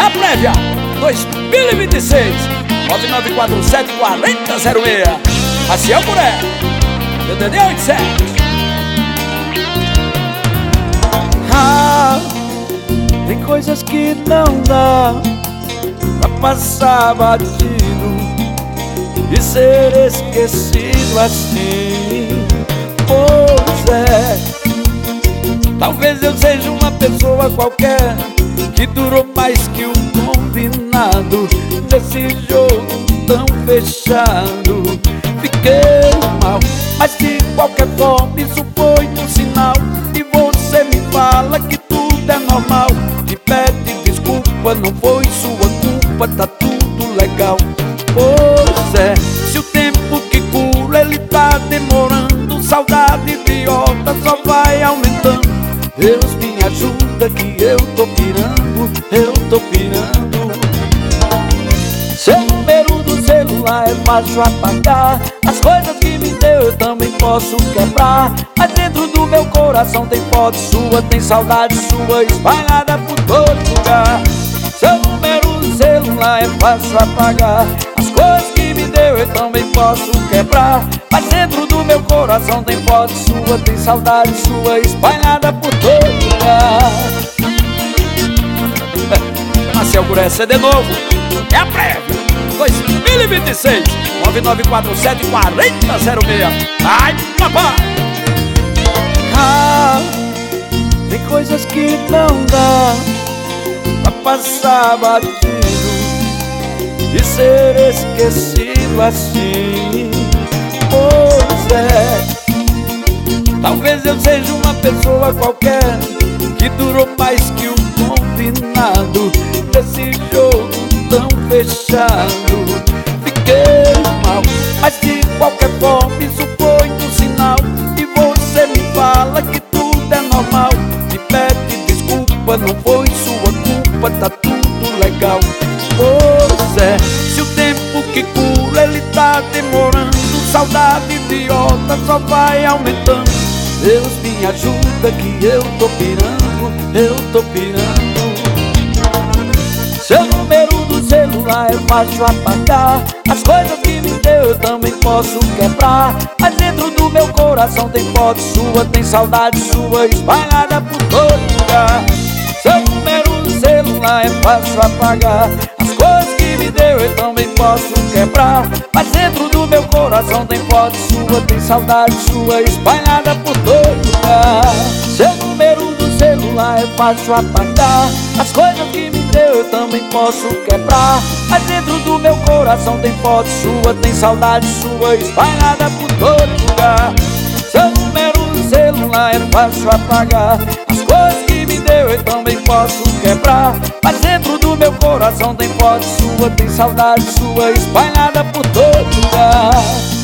a prévia 2026 9947-4006. Maciel Curé, DDD 87. Tem coisas que não dá pra passar batido e ser esquecido assim. Pois é, talvez eu seja uma pessoa qualquer que durou mais que o combinado nesse jogo tão fechado. Fiquei mal, mas de qualquer forma isso foi um sinal. E você me fala que tudo é normal, te pede desculpa, não foi sua culpa, tá tudo legal. Pois é, se o tempo que cura ele tá demorando, saudade idiota só vai aumentando. Deus me ajuda que eu tô pirando, eu tô pirando. Seu número do celular é fácil apagar, as coisas que me deu eu também posso quebrar. Mas dentro do meu coração tem foto sua, tem saudade sua espalhada por todo lugar. Seu número do celular é fácil apagar, as coisas que me deu eu também posso quebrar. Mas dentro do meu coração tem foto sua, tem saudade sua espalhada por todo lugar. Maciel Curé, CD novo, é a prévia 2026 9947-4006. Ai, papai! Tem coisas que não dá pra passar batido e ser esquecido assim. Pois é, talvez eu seja uma pessoa qualquer que durou mais que o combinado desse jogo tão fechado. Fiquei mal, mas de qualquer forma isso foi um sinal. E você me fala que tudo é normal, me pede desculpa, não foi sua culpa, tá tudo legal. Pois é, se o tempo que cura ele tá demorando, saudade idiota só vai aumentando. Deus me ajuda que eu tô pirando, eu tô pirando. Seu número do celular é fácil apagar, as coisas que me deu eu também posso quebrar. Mas dentro do meu coração tem foto sua, tem saudade sua espalhada por todo lugar. Seu número do celular é fácil apagar, as coisas que me deu eu também posso quebrar. Mas dentro do meu coração tem foto sua, tem saudade sua espalhada por todo lugar. Seu número do celular é fácil apagar, as coisas que me deu eu também posso quebrar. Mas dentro do meu coração tem foto sua, tem saudade sua espalhada por todo lugar. Seu número do celular é fácil apagar, as coisas que me deu eu também posso quebrar. Mas dentro do meu coração tem foto sua, tem saudade sua espalhada por todo lugar.